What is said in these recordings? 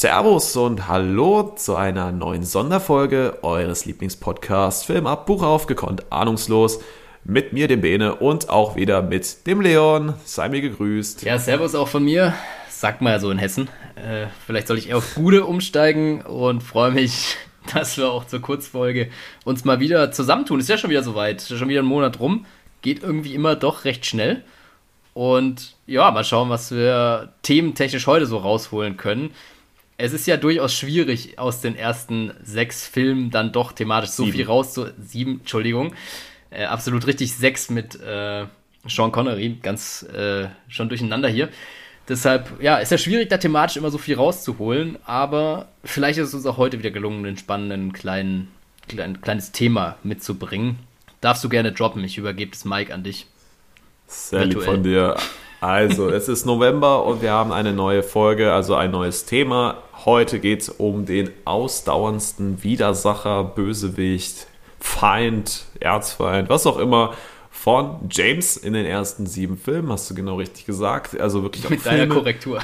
Servus und hallo zu einer neuen Sonderfolge eures Lieblingspodcasts Film ab, Buch auf, gekonnt, ahnungslos. Mit mir, dem Bene, und auch wieder mit dem Leon. Sei mir gegrüßt. Ja, servus auch von mir. Sagt mal so in Hessen. Vielleicht soll ich eher auf Bude umsteigen und freue mich, dass wir auch zur Kurzfolge uns mal wieder zusammentun. Ist ja schon wieder soweit. Ist ja schon wieder ein Monat rum. Geht irgendwie immer doch recht schnell. Und ja, mal schauen, was wir thementechnisch heute so rausholen können. Es ist ja durchaus schwierig, aus den ersten 6 Filmen dann doch thematisch so viel rauszuholen. Entschuldigung. Absolut richtig, 6 mit Sean Connery. Ganz schon durcheinander hier. Deshalb, ja, ist ja schwierig, da thematisch immer so viel rauszuholen. Aber vielleicht ist es uns auch heute wieder gelungen, einen spannenden kleines Thema mitzubringen. Darfst du gerne droppen. Ich übergebe das Mic an dich. Sehr lieb von dir. Also, es ist November und wir haben eine neue Folge, also ein neues Thema. Heute geht es um den ausdauerndsten Widersacher, Bösewicht, Feind, Erzfeind, was auch immer, von James in den ersten 7 Filmen. Hast du genau richtig gesagt. Also wirklich auch mit Filme, deiner Korrektur.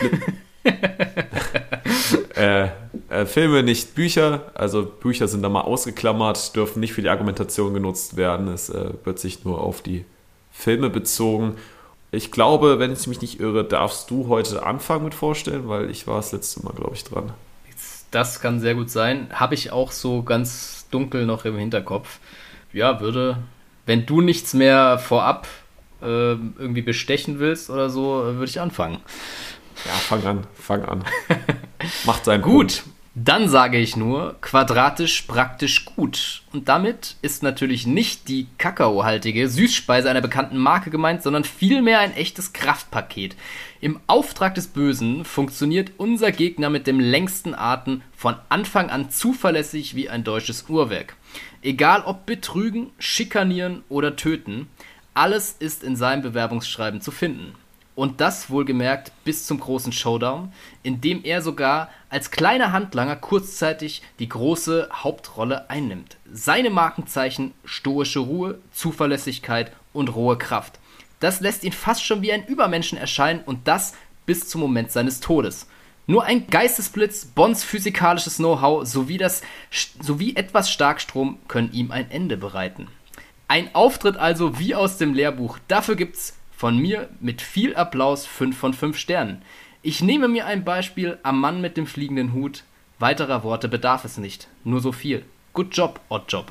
Filme, nicht Bücher. Also Bücher sind da mal ausgeklammert, dürfen nicht für die Argumentation genutzt werden. Es wird sich nur auf die Filme bezogen. Ich glaube, wenn ich mich nicht irre, darfst du heute anfangen mit vorstellen, weil ich war das letzte Mal, glaube ich, dran. Das kann sehr gut sein. Habe ich auch so ganz dunkel noch im Hinterkopf. Ja, wenn du nichts mehr vorab irgendwie bestechen willst oder so, würde ich anfangen. Ja, fang an. Macht seinen Gut. Punkt. Dann sage ich nur, quadratisch praktisch gut. Und damit ist natürlich nicht die kakaohaltige Süßspeise einer bekannten Marke gemeint, sondern vielmehr ein echtes Kraftpaket. Im Auftrag des Bösen funktioniert unser Gegner mit dem längsten Atem von Anfang an zuverlässig wie ein deutsches Uhrwerk. Egal ob betrügen, schikanieren oder töten, alles ist in seinem Bewerbungsschreiben zu finden. Und das wohlgemerkt bis zum großen Showdown, in dem er sogar als kleiner Handlanger kurzzeitig die große Hauptrolle einnimmt. Seine Markenzeichen: stoische Ruhe, Zuverlässigkeit und rohe Kraft. Das lässt ihn fast schon wie ein Übermenschen erscheinen, und das bis zum Moment seines Todes. Nur ein Geistesblitz, Bonds physikalisches Know-how sowie etwas Starkstrom können ihm ein Ende bereiten. Ein Auftritt also wie aus dem Lehrbuch. Dafür gibt's von mir mit viel Applaus 5 von 5 Sternen. Ich nehme mir ein Beispiel am Mann mit dem fliegenden Hut. Weiterer Worte bedarf es nicht. Nur so viel. Good job, Oddjob.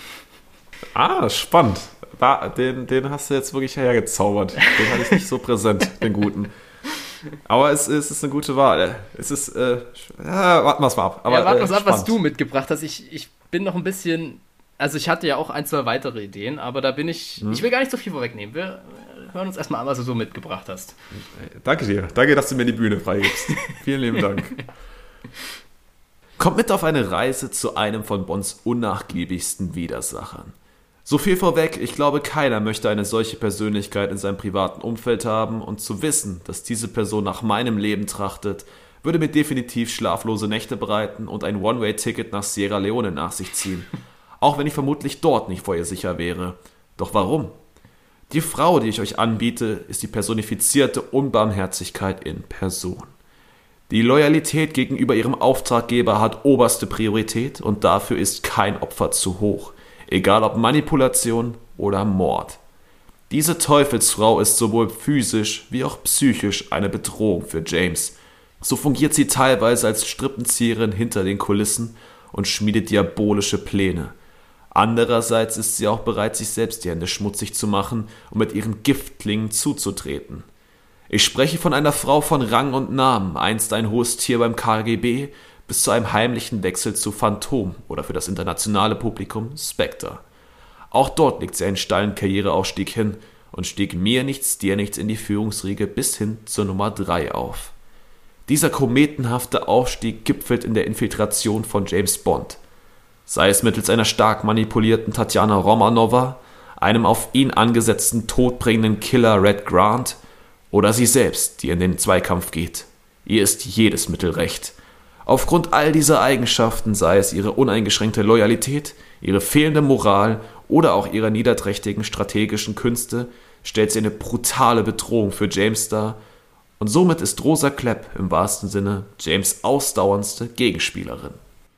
Ah, spannend. Den hast du jetzt wirklich hergezaubert. Den hatte ich nicht so präsent, den guten. Aber es ist eine gute Wahl. Es ist, warten wir es mal ab. Aber, warten wir es ab, was du mitgebracht hast. Ich bin noch ein bisschen, also ich hatte ja auch 1, 2 weitere Ideen, aber da bin ich will gar nicht so viel vorwegnehmen. Wir hören uns erstmal an, was du so mitgebracht hast. Danke dir. Danke, dass du mir die Bühne freigibst. Vielen lieben Dank. Kommt mit auf eine Reise zu einem von Bonds unnachgiebigsten Widersachern. So viel vorweg, ich glaube, keiner möchte eine solche Persönlichkeit in seinem privaten Umfeld haben, und zu wissen, dass diese Person nach meinem Leben trachtet, würde mir definitiv schlaflose Nächte bereiten und ein One-Way-Ticket nach Sierra Leone nach sich ziehen. Auch wenn ich vermutlich dort nicht vor ihr sicher wäre. Doch warum? Die Frau, die ich euch anbiete, ist die personifizierte Unbarmherzigkeit in Person. Die Loyalität gegenüber ihrem Auftraggeber hat oberste Priorität, und dafür ist kein Opfer zu hoch. Egal ob Manipulation oder Mord. Diese Teufelsfrau ist sowohl physisch wie auch psychisch eine Bedrohung für James. So fungiert sie teilweise als Strippenzieherin hinter den Kulissen und schmiedet diabolische Pläne. Andererseits ist sie auch bereit, sich selbst die Hände schmutzig zu machen und mit ihren Giftklingen zuzutreten. Ich spreche von einer Frau von Rang und Namen, einst ein hohes Tier beim KGB, bis zu einem heimlichen Wechsel zu Phantom oder für das internationale Publikum Spectre. Auch dort legt sie einen steilen Karriereaufstieg hin und stieg mir nichts, dir nichts in die Führungsriege bis hin zur Nummer 3 auf. Dieser kometenhafte Aufstieg gipfelt in der Infiltration von James Bond. Sei es mittels einer stark manipulierten Tatjana Romanova, einem auf ihn angesetzten todbringenden Killer Red Grant oder sie selbst, die in den Zweikampf geht. Ihr ist jedes Mittel recht. Aufgrund all dieser Eigenschaften, sei es ihre uneingeschränkte Loyalität, ihre fehlende Moral oder auch ihre niederträchtigen strategischen Künste, stellt sie eine brutale Bedrohung für James dar Und somit ist Rosa Klepp im wahrsten Sinne James' ausdauerndste Gegenspielerin.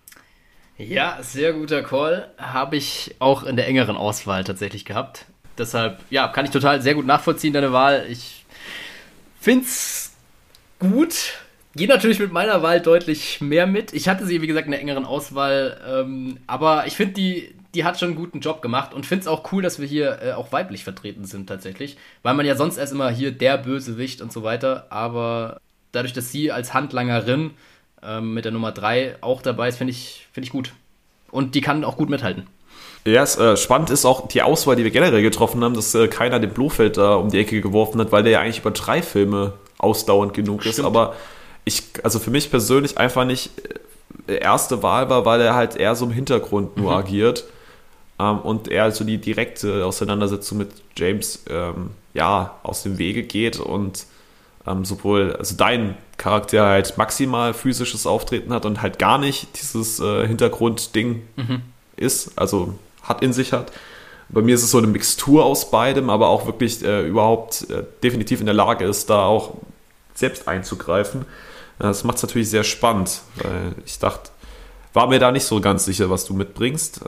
Ja, sehr guter Call. Habe ich auch in der engeren Auswahl tatsächlich gehabt. Deshalb, ja, kann ich total sehr gut nachvollziehen, deine Wahl. Ich find's gut. Geht natürlich mit meiner Wahl deutlich mehr mit. Ich hatte sie, wie gesagt, in der engeren Auswahl. Aber ich finde, die hat schon einen guten Job gemacht. Und finde es auch cool, dass wir hier auch weiblich vertreten sind tatsächlich. Weil man ja sonst erst immer hier der Bösewicht und so weiter. Aber dadurch, dass sie als Handlangerin mit der Nummer 3 auch dabei ist, finde ich gut. Und die kann auch gut mithalten. Ja, spannend ist auch die Auswahl, die wir generell getroffen haben, dass keiner den Blofeld da um die Ecke geworfen hat, weil der ja eigentlich über 3 Filme ausdauernd genug ist. Aber also für mich persönlich einfach nicht erste Wahl war, weil er halt eher so im Hintergrund nur agiert. Und er also die direkte Auseinandersetzung mit James aus dem Wege geht und sowohl also dein Charakter halt maximal physisches Auftreten hat und halt gar nicht dieses Hintergrundding ist, also in sich hat. Bei mir ist es so eine Mixtur aus beidem, aber auch wirklich definitiv in der Lage ist, da auch selbst einzugreifen. Das macht es natürlich sehr spannend, weil ich war mir da nicht so ganz sicher, was du mitbringst.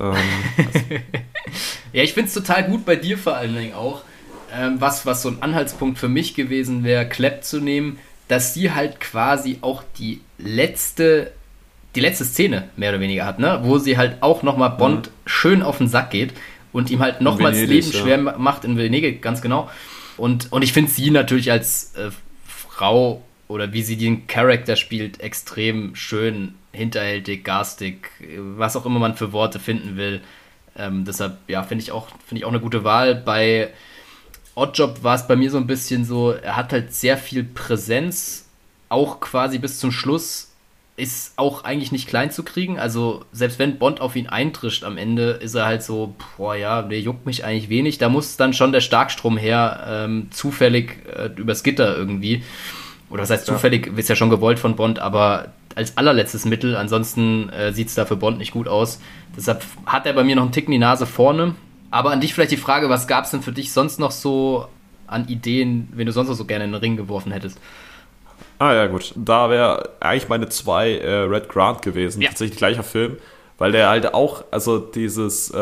Ja, ich finde es total gut bei dir vor allen Dingen auch, was so ein Anhaltspunkt für mich gewesen wäre, Klepp zu nehmen, dass sie halt quasi auch die letzte Szene mehr oder weniger hat, ne? Wo sie halt auch nochmal Bond schön auf den Sack geht und ihm halt nochmal das Leben schwer macht in Venedig, ganz genau. Und ich finde sie natürlich als Frau oder wie sie den Charakter spielt, extrem schön, hinterhältig, garstig, was auch immer man für Worte finden will. Deshalb, ja, finde ich auch eine gute Wahl. Bei Oddjob war es bei mir so ein bisschen so, er hat halt sehr viel Präsenz, auch quasi bis zum Schluss, ist auch eigentlich nicht klein zu kriegen. Also selbst wenn Bond auf ihn eintrischt am Ende, ist er halt so, der juckt mich eigentlich wenig. Da muss dann schon der Starkstrom her, zufällig übers Gitter irgendwie. Oder was heißt zufällig, ist ja schon gewollt von Bond, aber als allerletztes Mittel. Ansonsten sieht es da für Bond nicht gut aus. Deshalb hat er bei mir noch einen Ticken die Nase vorne. Aber an dich vielleicht die Frage, was gab es denn für dich sonst noch so an Ideen, wenn du sonst noch so gerne in den Ring geworfen hättest? Ah ja, gut. Da wäre eigentlich meine 2 Red Grant gewesen. Ja. Tatsächlich gleicher Film. Weil der halt auch, also dieses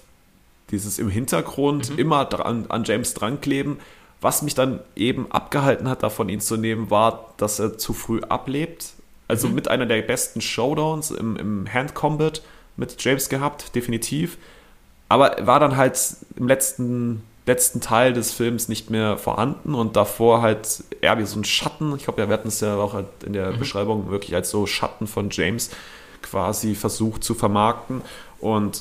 im Hintergrund immer an James drankleben, was mich dann eben abgehalten hat, davon ihn zu nehmen, war, dass er zu früh ablebt. Also mit einer der besten Showdowns im Hand-Combat mit James gehabt, definitiv. Aber war dann halt im letzten Teil des Films nicht mehr vorhanden und davor halt eher wie so ein Schatten. Ich glaube, wir hatten es ja auch halt in der Beschreibung wirklich als so Schatten von James quasi versucht zu vermarkten. Und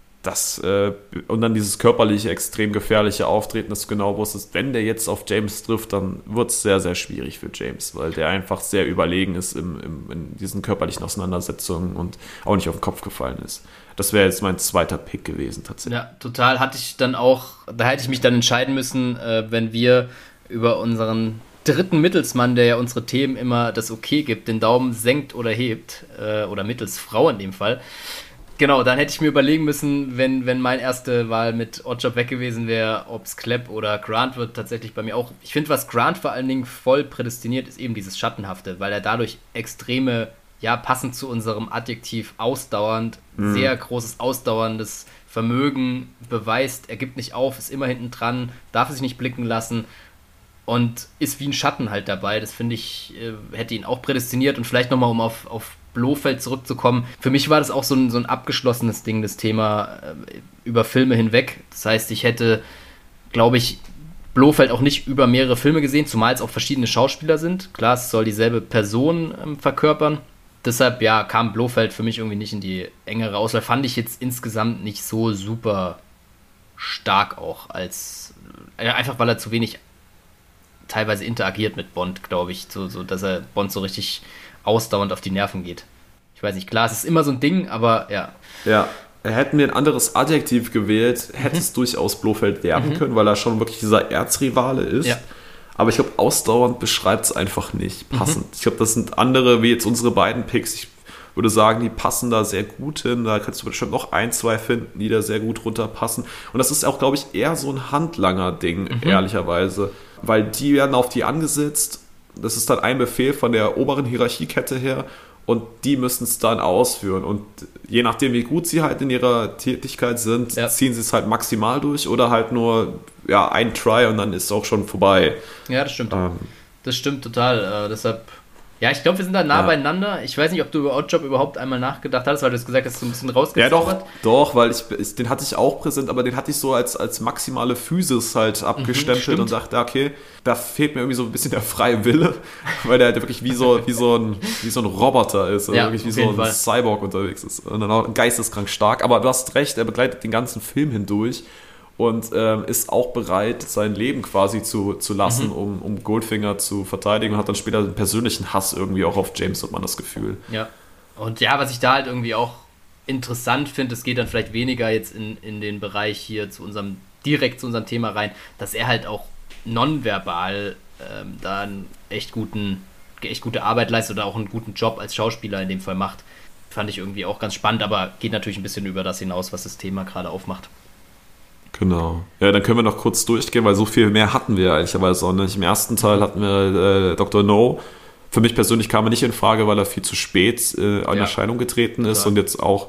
dann dieses körperliche, extrem gefährliche Auftreten, dass du genau wusstest, wenn der jetzt auf James trifft, dann wird es sehr, sehr schwierig für James, weil der einfach sehr überlegen ist in diesen körperlichen Auseinandersetzungen und auch nicht auf den Kopf gefallen ist. Das wäre jetzt mein zweiter Pick gewesen, tatsächlich. Ja, total. Da hätte ich mich dann entscheiden müssen, wenn wir über unseren dritten Mittelsmann, der ja unsere Themen immer das Okay gibt, den Daumen senkt oder hebt, oder mittels Frau in dem Fall. Genau, dann hätte ich mir überlegen müssen, wenn meine erste Wahl mit Oddjob weg gewesen wäre, ob es Klepp oder Grant wird, tatsächlich bei mir auch. Ich finde, was Grant vor allen Dingen voll prädestiniert, ist eben dieses Schattenhafte, weil er dadurch extreme, passend zu unserem Adjektiv ausdauernd, sehr großes ausdauerndes Vermögen beweist. Er gibt nicht auf, ist immer hinten dran, darf sich nicht blicken lassen und ist wie ein Schatten halt dabei. Das finde ich, hätte ihn auch prädestiniert. Und vielleicht nochmal, um auf Blofeld zurückzukommen. Für mich war das auch so ein abgeschlossenes Ding, das Thema über Filme hinweg. Das heißt, ich hätte, glaube ich, Blofeld auch nicht über mehrere Filme gesehen, zumal es auch verschiedene Schauspieler sind. Klar, es soll dieselbe Person verkörpern. Deshalb, kam Blofeld für mich irgendwie nicht in die engere Auswahl. Fand ich jetzt insgesamt nicht so super stark auch, einfach weil er zu wenig teilweise interagiert mit Bond, glaube ich, so dass er Bond so richtig ausdauernd auf die Nerven geht. Ich weiß nicht, klar, es ist immer so ein Ding, aber ja. Ja, hätten wir ein anderes Adjektiv gewählt, hätte es durchaus Blofeld werden können, weil er schon wirklich dieser Erzrivale ist. Ja. Aber ich glaube, ausdauernd beschreibt es einfach nicht passend. Ich glaube, das sind andere, wie jetzt unsere beiden Picks. Ich würde sagen, die passen da sehr gut hin. Da kannst du bestimmt noch 1, 2 finden, die da sehr gut runterpassen. Und das ist auch, glaube ich, eher so ein Handlanger-Ding, ehrlicherweise. Weil die werden auf die angesetzt das ist dann ein Befehl von der oberen Hierarchiekette her und die müssen es dann ausführen. Und je nachdem, wie gut sie halt in ihrer Tätigkeit sind, ziehen sie es halt maximal durch oder halt nur ein Try und dann ist es auch schon vorbei. Ja, das stimmt. Das stimmt total. Deshalb, ich glaube, wir sind da nah beieinander. Ich weiß nicht, ob du über Oddjob überhaupt einmal nachgedacht hast, weil du es gesagt hast, so ein bisschen rausgezaubert. Ja, doch, weil den hatte ich auch präsent, aber den hatte ich so als maximale Physis halt abgestempelt und dachte, okay, da fehlt mir irgendwie so ein bisschen der freie Wille, weil der halt wirklich wie so ein Roboter ist, oder wirklich wie so ein Cyborg unterwegs ist und dann auch geisteskrank stark. Aber du hast recht, er begleitet den ganzen Film hindurch. Und ist auch bereit, sein Leben quasi zu lassen, um Goldfinger zu verteidigen und hat dann später einen persönlichen Hass irgendwie auch auf James, hat man das Gefühl. Ja, und was ich da halt irgendwie auch interessant finde, es geht dann vielleicht weniger jetzt in den Bereich hier direkt zu unserem Thema rein, dass er halt auch nonverbal da einen echt gute Arbeit leistet oder auch einen guten Job als Schauspieler in dem Fall macht. Fand ich irgendwie auch ganz spannend, aber geht natürlich ein bisschen über das hinaus, was das Thema gerade aufmacht. Genau. Ja, dann können wir noch kurz durchgehen, weil so viel mehr hatten wir ehrlicherweise auch nicht. Im ersten Teil hatten wir Dr. No. Für mich persönlich kam er nicht in Frage, weil er viel zu spät in Erscheinung getreten ist und jetzt auch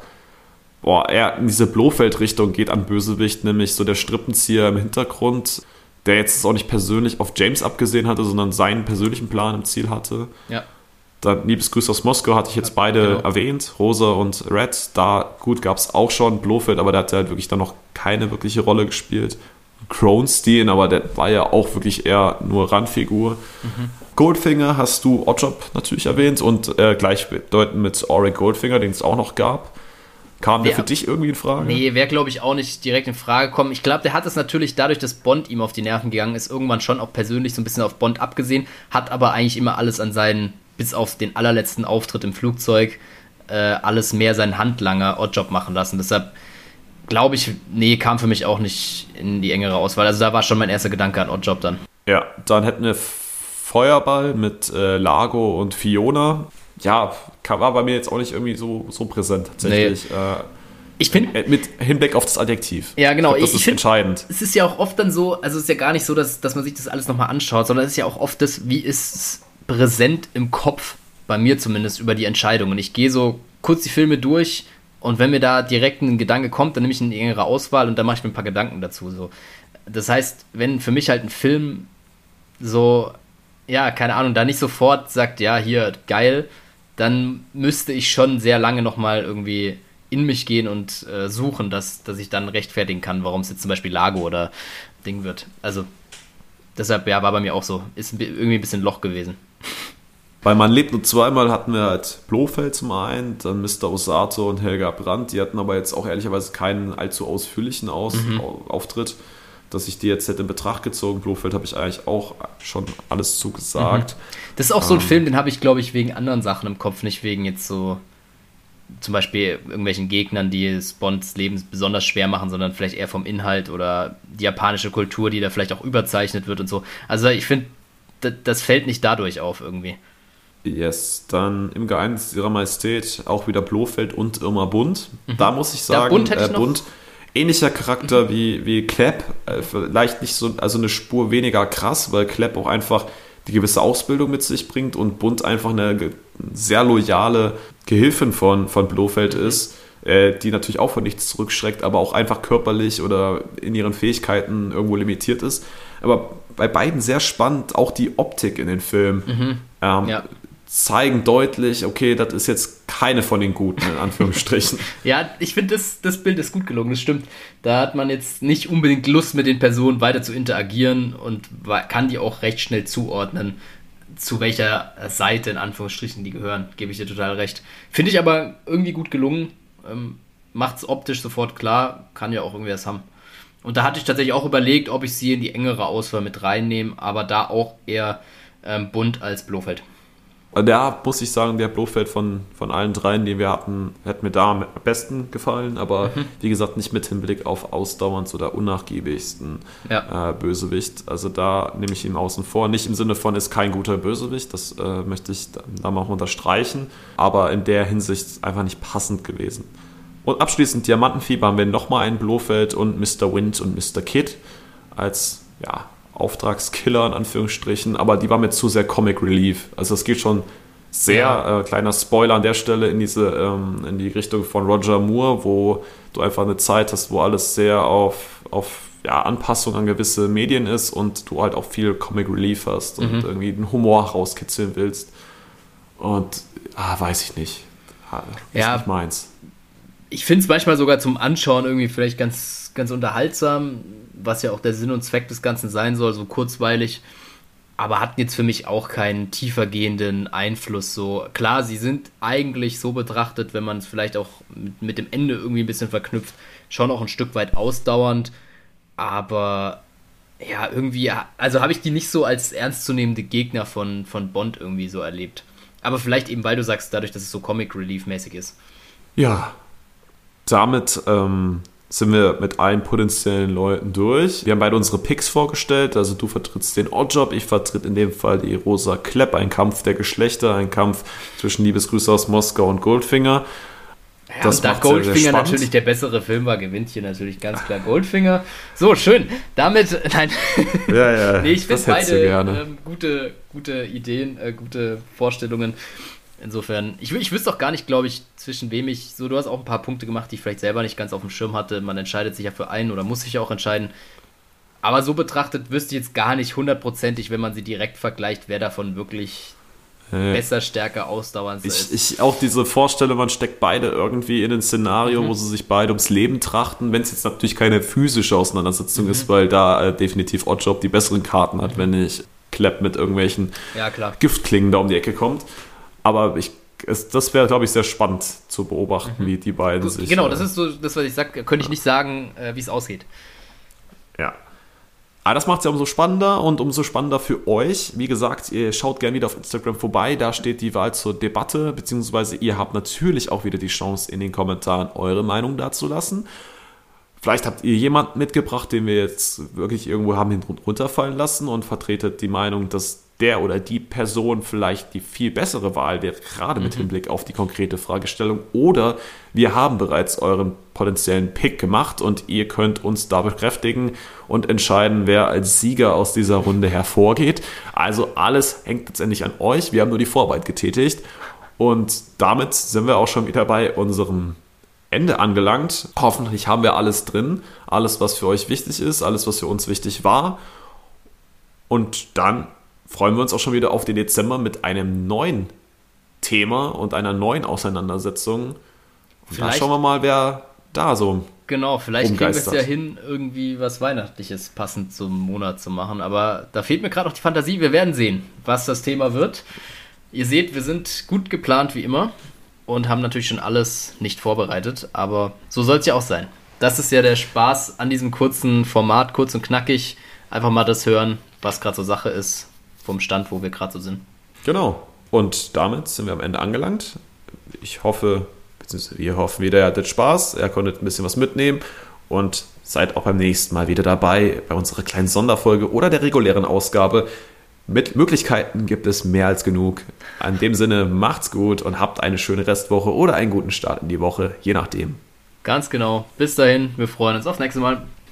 er in diese Blofeld-Richtung geht an Bösewicht, nämlich so der Strippenzieher im Hintergrund, der jetzt auch nicht persönlich auf James abgesehen hatte, sondern seinen persönlichen Plan im Ziel hatte. Ja. Dann Liebesgrüße aus Moskau hatte ich jetzt beide erwähnt, Rosa und Red. Da, gut, gab es auch schon Blofeld, aber der hat halt wirklich dann noch keine wirkliche Rolle gespielt. Kronstein, aber der war ja auch wirklich eher nur Randfigur. Goldfinger hast du Oddjob natürlich erwähnt und gleichbedeutend mit Auric Goldfinger, den es auch noch gab. Kam der für dich irgendwie in Frage? Nee, wäre, glaube ich, auch nicht direkt in Frage gekommen. Ich glaube, der hat es natürlich dadurch, dass Bond ihm auf die Nerven gegangen ist, irgendwann schon auch persönlich so ein bisschen auf Bond abgesehen, hat aber eigentlich immer alles an seinen, bis auf den allerletzten Auftritt im Flugzeug, alles mehr seinen Handlanger Oddjob machen lassen. Deshalb glaube ich, kam für mich auch nicht in die engere Auswahl. Also da war schon mein erster Gedanke an Oddjob dann. Ja, dann hätten wir Feuerball mit Largo und Fiona. Ja, war bei mir jetzt auch nicht irgendwie so präsent tatsächlich. Nee. Ich finde, mit Hinblick auf das Adjektiv. Ja, genau. Das ist entscheidend. Es ist ja auch oft dann so, also es ist ja gar nicht so, dass man sich das alles nochmal anschaut, sondern es ist ja auch oft das, wie ist es präsent im Kopf, bei mir zumindest, über die Entscheidung. Und ich gehe so kurz die Filme durch und wenn mir da direkt ein Gedanke kommt, dann nehme ich eine engere Auswahl und dann mache ich mir ein paar Gedanken dazu. So. Das heißt, wenn für mich halt ein Film so, keine Ahnung, da nicht sofort sagt, ja, hier, geil, dann müsste ich schon sehr lange nochmal irgendwie in mich gehen und suchen, dass ich dann rechtfertigen kann, warum es jetzt zum Beispiel Largo oder Ding wird. Also deshalb, war bei mir auch so. Ist irgendwie ein bisschen Loch gewesen. Bei Man lebt nur zweimal hatten wir halt Blofeld zum einen, dann Mr. Osato und Helga Brandt. Die hatten aber jetzt auch ehrlicherweise keinen allzu ausführlichen Auftritt, dass ich die jetzt hätte in Betracht gezogen. Blofeld habe ich eigentlich auch schon alles zugesagt. Das ist auch so ein Film, den habe ich, glaube ich, wegen anderen Sachen im Kopf, nicht wegen jetzt so zum Beispiel irgendwelchen Gegnern, die es Bonds Leben besonders schwer machen, sondern vielleicht eher vom Inhalt oder die japanische Kultur, die da vielleicht auch überzeichnet wird und so. Also ich finde, das fällt nicht dadurch auf irgendwie. Yes, dann im Geheimnis ihrer Majestät auch wieder Blofeld und Irma Bunt. Da muss ich sagen, Bunt ähnlicher Charakter wie Klepp, vielleicht nicht so, also eine Spur weniger krass, weil Klepp auch einfach die gewisse Ausbildung mit sich bringt und Bunt einfach eine sehr loyale Gehilfin von Blofeld ist, die natürlich auch von nichts zurückschreckt, aber auch einfach körperlich oder in ihren Fähigkeiten irgendwo limitiert ist. Aber bei beiden sehr spannend, auch die Optik in den Filmen. Zeigen deutlich, okay, das ist jetzt keine von den Guten, in Anführungsstrichen. Ja, ich finde, das Bild ist gut gelungen, das stimmt. Da hat man jetzt nicht unbedingt Lust, mit den Personen weiter zu interagieren und kann die auch recht schnell zuordnen, zu welcher Seite, in Anführungsstrichen, die gehören. Gebe ich dir total recht. Finde ich aber irgendwie gut gelungen. Macht es optisch sofort klar, kann ja auch irgendwie was haben. Und da hatte ich tatsächlich auch überlegt, ob ich sie in die engere Auswahl mit reinnehme, aber da auch eher Bunt als Blofeld. Da muss ich sagen, der Blofeld von allen dreien, die wir hatten, hat mir da am besten gefallen, aber wie gesagt, nicht mit Hinblick auf ausdauerndsten oder unnachgiebigsten Bösewicht. Also da nehme ich ihn außen vor. Nicht im Sinne von, ist kein guter Bösewicht, das möchte ich da mal unterstreichen, aber in der Hinsicht einfach nicht passend gewesen. Und abschließend Diamantenfieber haben wir nochmal einen Blofeld und Mr. Wind und Mr. Kidd als Auftragskiller in Anführungsstrichen, aber die war mir zu sehr Comic Relief. Also es geht schon sehr, kleiner Spoiler an der Stelle, in die Richtung von Roger Moore, wo du einfach eine Zeit hast, wo alles sehr auf Anpassung an gewisse Medien ist und du halt auch viel Comic Relief hast und irgendwie den Humor rauskitzeln willst. Und, weiß ich nicht. Ist nicht meins. Ich finde es manchmal sogar zum Anschauen irgendwie vielleicht ganz, ganz unterhaltsam, was ja auch der Sinn und Zweck des Ganzen sein soll, so kurzweilig. Aber hatten jetzt für mich auch keinen tiefergehenden Einfluss. So klar, sie sind eigentlich so betrachtet, wenn man es vielleicht auch mit dem Ende irgendwie ein bisschen verknüpft, schon auch ein Stück weit ausdauernd. Aber ja, irgendwie, also habe ich die nicht so als ernstzunehmende Gegner von Bond irgendwie so erlebt. Aber vielleicht eben, weil du sagst, dadurch, dass es so Comic-Relief-mäßig ist. Ja, damit sind wir mit allen potenziellen Leuten durch. Wir haben beide unsere Picks vorgestellt. Also du vertrittst den Oddjob, ich vertritt in dem Fall die Rosa Klepp. Ein Kampf der Geschlechter, ein Kampf zwischen Liebesgrüße aus Moskau und Goldfinger. Ja, das und da Goldfinger sehr natürlich der bessere Film war, gewinnt hier natürlich ganz klar Goldfinger. So, schön. Damit, nein. Ja, nee, ich finde beide gute Ideen, gute Vorstellungen. Insofern, ich wüsste auch gar nicht, glaube ich, zwischen wem du hast auch ein paar Punkte gemacht, die ich vielleicht selber nicht ganz auf dem Schirm hatte. Man entscheidet sich ja für einen oder muss sich ja auch entscheiden. Aber so betrachtet wüsste ich jetzt gar nicht hundertprozentig, wenn man sie direkt vergleicht, wer davon wirklich besser, stärker, ausdauernd ist. Ich auch diese Vorstellung, man steckt beide irgendwie in ein Szenario, wo sie sich beide ums Leben trachten, wenn es jetzt natürlich keine physische Auseinandersetzung ist, weil da definitiv Oddjob die besseren Karten hat, wenn nicht Klepp mit irgendwelchen Giftklingen da um die Ecke kommt. Aber das wäre, glaube ich, sehr spannend zu beobachten, wie die beiden sich... Genau, das ist so das, was ich sage. Könnte ich nicht sagen, wie es ausgeht. Ja. Aber das macht es ja umso spannender und umso spannender für euch. Wie gesagt, ihr schaut gerne wieder auf Instagram vorbei. Da steht die Wahl zur Debatte, beziehungsweise ihr habt natürlich auch wieder die Chance, in den Kommentaren eure Meinung dazulassen. Vielleicht habt ihr jemanden mitgebracht, den wir jetzt wirklich irgendwo haben runterfallen lassen und vertretet die Meinung, dass der oder die Person vielleicht die viel bessere Wahl wäre, gerade mit Hinblick auf die konkrete Fragestellung. Oder wir haben bereits euren potenziellen Pick gemacht und ihr könnt uns da bekräftigen und entscheiden, wer als Sieger aus dieser Runde hervorgeht. Also alles hängt letztendlich an euch. Wir haben nur die Vorarbeit getätigt. Und damit sind wir auch schon wieder bei unserem Ende angelangt. Hoffentlich haben wir alles drin. Alles, was für euch wichtig ist, alles, was für uns wichtig war. Und dann freuen wir uns auch schon wieder auf den Dezember mit einem neuen Thema und einer neuen Auseinandersetzung. Und da schauen wir mal, wer da so genau, vielleicht kriegen wir es ja hin, irgendwie was Weihnachtliches passend zum Monat zu machen. Aber da fehlt mir gerade noch die Fantasie. Wir werden sehen, was das Thema wird. Ihr seht, wir sind gut geplant wie immer und haben natürlich schon alles nicht vorbereitet. Aber so soll es ja auch sein. Das ist ja der Spaß an diesem kurzen Format, kurz und knackig. Einfach mal das hören, was gerade so Sache ist. Vom Stand, wo wir gerade so sind. Genau. Und damit sind wir am Ende angelangt. Ich hoffe, beziehungsweise wir hoffen wieder, ihr hattet Spaß, ihr konntet ein bisschen was mitnehmen und seid auch beim nächsten Mal wieder dabei bei unserer kleinen Sonderfolge oder der regulären Ausgabe. Mit Möglichkeiten gibt es mehr als genug. In dem Sinne, macht's gut und habt eine schöne Restwoche oder einen guten Start in die Woche, je nachdem. Ganz genau. Bis dahin, wir freuen uns aufs nächste Mal.